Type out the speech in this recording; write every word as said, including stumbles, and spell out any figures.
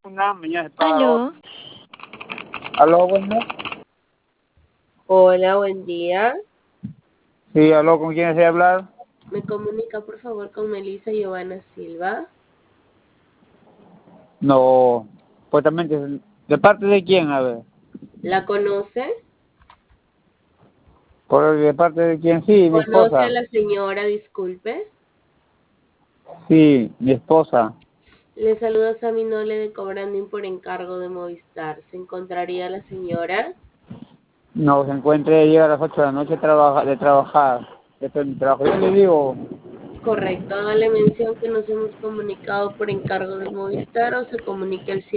Una mañana para Aló, aló, bueno. Hola, buen día. Sí, aló, ¿con quién desea hablar? ¿Me comunica por favor con Melissa Giovanna Silva? No, supuestamente, ¿de parte de quién? A ver, ¿La conoce? por de parte de quién, sí, mi ¿Conoce a esposa. la señora? Disculpe. Sí, mi esposa. Le saluda Sammy Nole de Cobranding por encargo de Movistar. ¿Se encontraría la señora? No, se encuentra, llega a las ocho de la noche trabaja, de trabajar. Esto es mi trabajo. Yo le digo, Correcto. Hágale mención que nos hemos comunicado por encargo de Movistar o se comunique al